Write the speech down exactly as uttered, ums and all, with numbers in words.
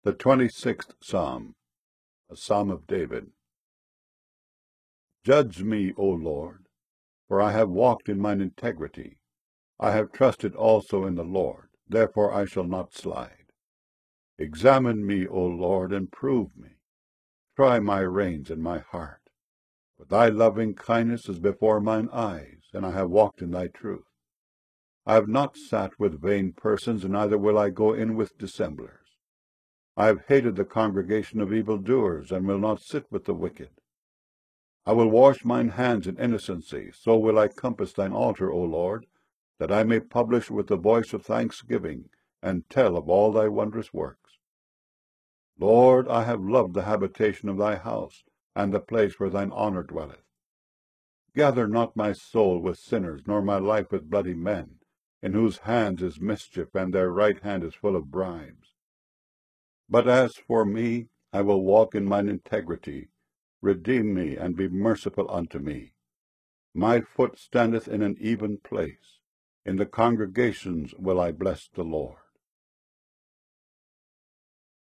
The twenty-sixth Psalm, a Psalm of David. Judge me, O Lord, for I have walked in mine integrity. I have trusted also in the Lord, therefore I shall not slide. Examine me, O Lord, and prove me. Try my reins and my heart. For thy loving kindness is before mine eyes, and I have walked in thy truth. I have not sat with vain persons, and neither will I go in with dissemblers. I have hated the congregation of evildoers, and will not sit with the wicked. I will wash mine hands in innocency, so will I compass thine altar, O Lord, that I may publish with the voice of thanksgiving, and tell of all thy wondrous works. Lord, I have loved the habitation of thy house, and the place where thine honour dwelleth. Gather not my soul with sinners, nor my life with bloody men, in whose hands is mischief, and their right hand is full of bribes. But as for me, I will walk in mine integrity. Redeem me, and be merciful unto me. My foot standeth in an even place. In the congregations will I bless the Lord.